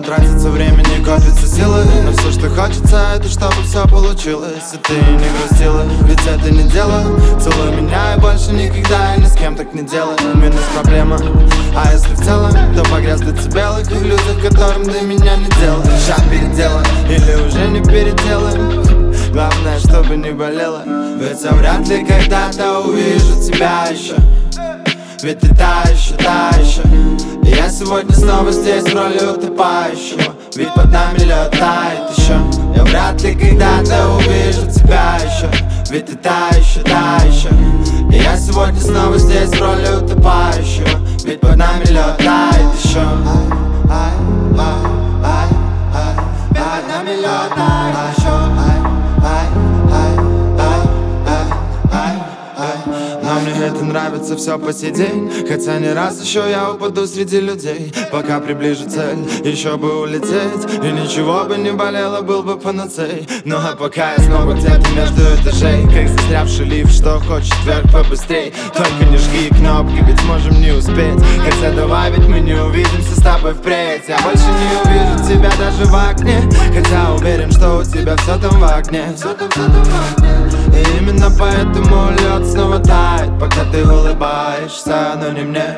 тратится время, не копится силы. Но все, что хочется, это чтобы все получилось. И ты не грустила, ведь это не дело. Целуй меня и больше никогда я ни с кем так не делаю. Минус проблема, а если в целом, то погряз до белых и в людях, которым до меня не дело. Шаг переделан, или уже не переделаем. Главное, чтобы не болело. Ведь я вряд ли когда-то увижу тебя еще. Ведь ты та еще. И я сегодня снова здесь в роли утопающего. Ведь под нами лед тает еще. Я вряд ли когда-то увижу тебя еще. Ведь ты та еще. И я сегодня снова здесь в роли утопающего. Ведь под нами лед тает еще. Под нами лед тает еще. Но мне это нравится все по сей день. Хотя не раз еще я упаду среди людей. Пока приближу цель, еще бы улететь. И ничего бы не болело, был бы панацей. Ну а пока я снова где-то между этажей, как застрявший лифт, что хочет вверх побыстрей. Только не жги кнопки, ведь можем не успеть. Хотя давай, ведь мы не увидимся с тобой впредь. Я больше не увижу тебя даже в окне. Хотя уверен, что у тебя все там в окне. И именно поэтому лед снова тает, пока ты улыбаешься, но не мне.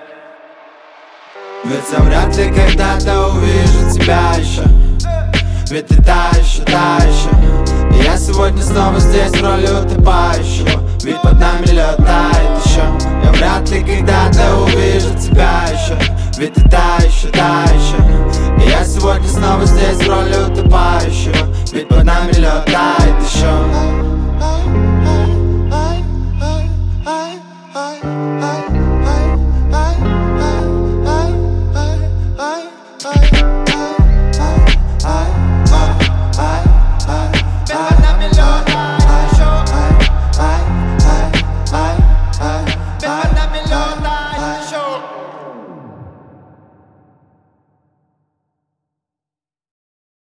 Ведь я вряд ли когда-то увижу тебя еще. Ведь ты та еще. И я сегодня снова здесь в роли утопающего. Ведь под нами лед тает еще. Я вряд ли когда-то увижу тебя еще. Ведь ты та еще. И я сегодня снова здесь в роли утопающего. Ведь под нами лед тает